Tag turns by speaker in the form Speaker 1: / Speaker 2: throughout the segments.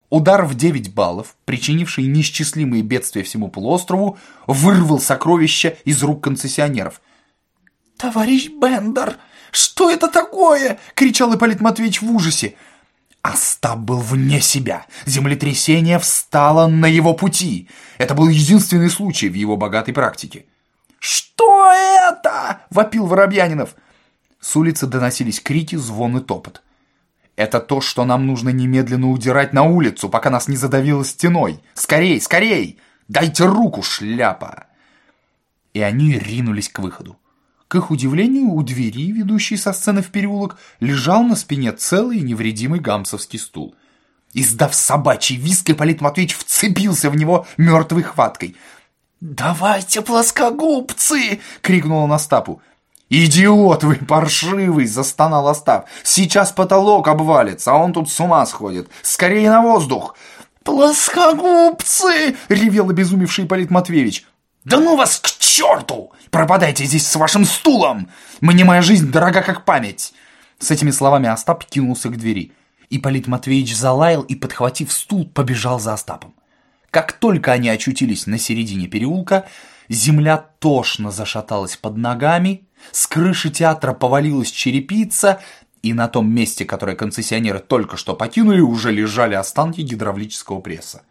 Speaker 1: Удар в 9 баллов, причинивший неисчислимые бедствия всему полуострову, вырвал сокровища из рук концессионеров. «Товарищ Бендер, что это такое?» — кричал Ипполит Матвеевич в ужасе. Остап был вне себя. Землетрясение встало на его пути. Это был единственный случай в его богатой практике. «Что это?» — вопил Воробьянинов. С улицы доносились крики, звон и топот. «Это то, что нам нужно немедленно удирать на улицу, пока нас не задавило стеной. Скорей, скорей! Дайте руку, шляпа!» И они ринулись к выходу. К их удивлению, у двери, ведущей со сцены в переулок, лежал на спине целый и невредимый гамсовский стул. Издав собачий визг, Ипполит Матвеевич вцепился в него мертвой хваткой. «Давайте, плоскогубцы!» — крикнул он Остапу. «Идиот вы паршивый!» — застонал Остап. «Сейчас потолок обвалится, а он тут с ума сходит. Скорее на воздух!» «Плоскогубцы!» — ревел обезумевший Ипполит Матвеевич. «Да ну вас к черту! Пропадайте здесь с вашим стулом! Мне моя жизнь дорога как память!» С этими словами Остап кинулся к двери. Ипполит Матвеевич залаял и, подхватив стул, побежал за Остапом. Как только они очутились на середине переулка, земля тошно зашаталась под ногами, с крыши театра повалилась черепица, и на том месте, которое концессионеры только что покинули, уже лежали останки гидравлического пресса.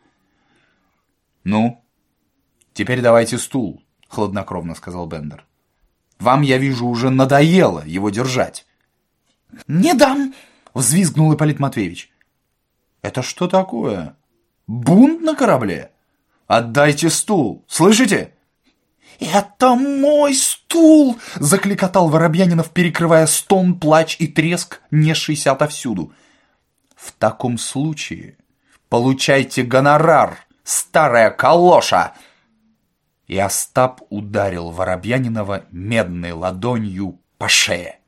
Speaker 1: «Ну, теперь давайте стул», — хладнокровно сказал Бендер. «Вам, я вижу, уже надоело его держать». «Не дам!» — взвизгнул Ипполит Матвеевич. «Это что такое? Бунт на корабле? Отдайте стул, слышите?» «Это мой стул!» — закликотал Воробьянинов, перекрывая стон, плач и треск, несшийся отовсюду. «В таком случае получайте гонорар, старая калоша!» И Остап ударил Воробьянинова медной ладонью по шее.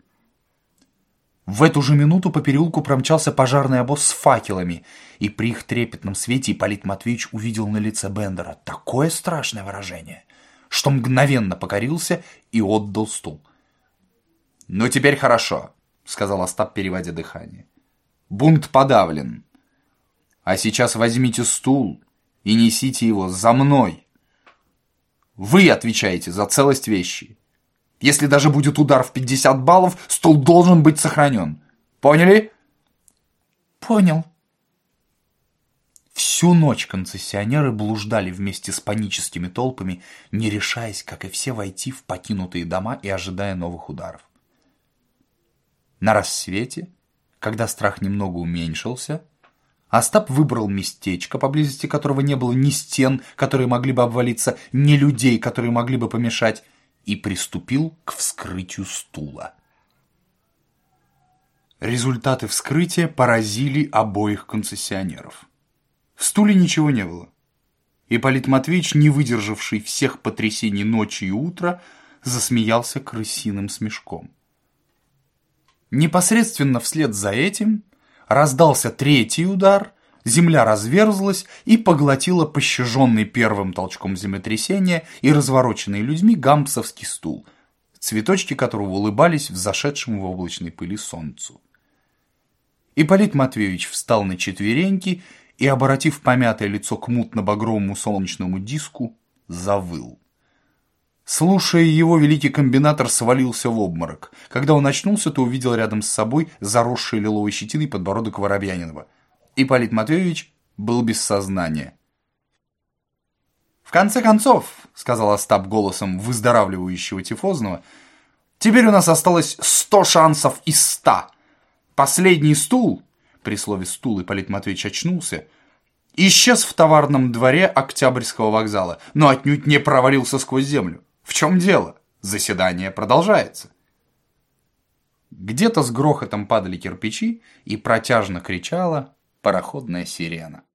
Speaker 1: В эту же минуту по переулку промчался пожарный обоз с факелами, и при их трепетном свете Ипполит Матвеевич увидел на лице Бендера такое страшное выражение, что мгновенно покорился и отдал стул. «Ну, теперь хорошо», — сказал Остап, переводя дыхание. «Бунт подавлен. А сейчас возьмите стул и несите его за мной. Вы отвечаете за целость вещи. Если даже будет удар в 50 баллов, стул должен быть сохранен. Поняли?» «Понял». Всю ночь концессионеры блуждали вместе с паническими толпами, не решаясь, как и все, войти в покинутые дома и ожидая новых ударов. На рассвете, когда страх немного уменьшился, Остап выбрал местечко, поблизости которого не было ни стен, которые могли бы обвалиться, ни людей, которые могли бы помешать, и приступил к вскрытию стула. Результаты вскрытия поразили обоих концессионеров. В стуле ничего не было. Ипполит Матвеевич, не выдержавший всех потрясений ночи и утра, засмеялся крысиным смешком. Непосредственно вслед за этим раздался третий удар, земля разверзлась и поглотила пощаженный первым толчком землетрясения и развороченный людьми гамсовский стул, цветочки которого улыбались взошедшему в облачной пыли солнцу. Ипполит Матвеевич встал на четвереньки и, оборотив помятое лицо к мутно-багровому солнечному диску, завыл. Слушая его, великий комбинатор свалился в обморок. Когда он очнулся, то увидел рядом с собой заросший лиловой щетиной подбородок Воробьянинова. Ипполит Матвеевич был без сознания. «В конце концов, — сказал Остап голосом выздоравливающего тифозного, — теперь у нас осталось 100 шансов из 100. Последний стул, — при слове «стул» Ипполит Матвеевич очнулся, — исчез в товарном дворе Октябрьского вокзала, но отнюдь не провалился сквозь землю. В чем дело? Заседание продолжается». Где-то с грохотом падали кирпичи и протяжно кричала пароходная сирена.